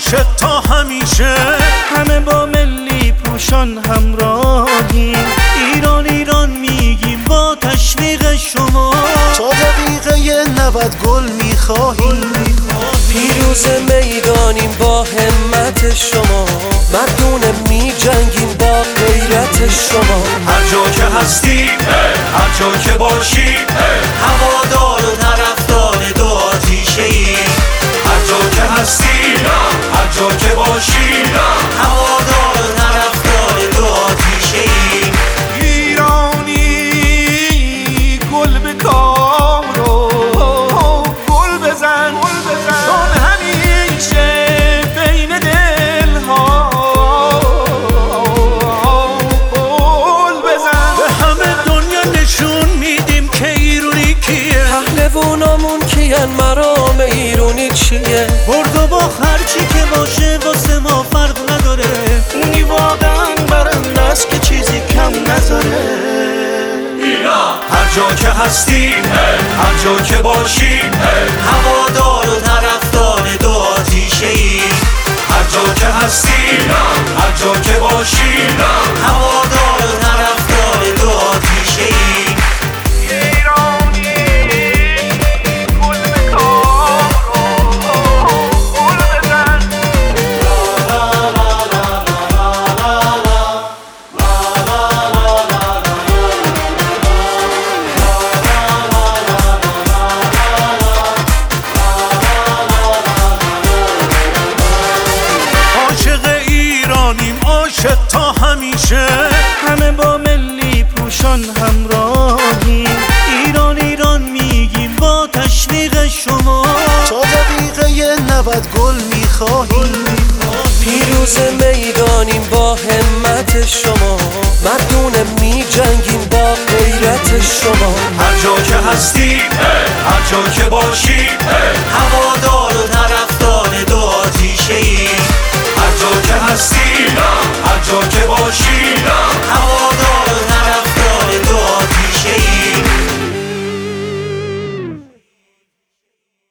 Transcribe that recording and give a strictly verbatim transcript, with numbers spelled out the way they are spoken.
عاشق تا همیشه، همه با ملی پوشان همراهیم. ایران ایران میگیم با تشویق شما، تا دقیقه نود گل میخواهیم. پیروز میدانیم با همت شما، مردونه میجنگیم با غیرت شما. هر جا که هستی، هر جا که باشی، هوادار و طرفدار دو آتیشه ای. هر جا که هستی، هر جا که باشی، هوادار و طرفدار دو آتیشه ای. ایرانی گل به کار و گل بزن، چون همیشه بین دلها گل بزن. به همه دنیا نشون میدیم که ایرانی کیه، پهلوانامون کیان، مرام ایرانی چیه. برد و باخت هرچی که باشه واسه ما فرق نداره. اونی واقعا برنده است که چیزی کم نذاره. هر جا که هستی، هر جا که باشی، هوادار و طرفدار دو آتیشه ای. هر جا که هستی، هر جا که باشی، هوادار و طرفدار دو آتیشه ای. ایرانی گل به کار و گل بزن. عاشق ایرانیم، عاشق تا همیشه، همه با ملی پوشان همراهیم. ایران ایران میگیم با تشویق شما، تا دقیقه نود گل میخواهیم. پیروز میدانیم با همت شما، مردونه میجنگیم با غیرت شما. هر جا که هستی، هر جا که باشی، هوادار و طرف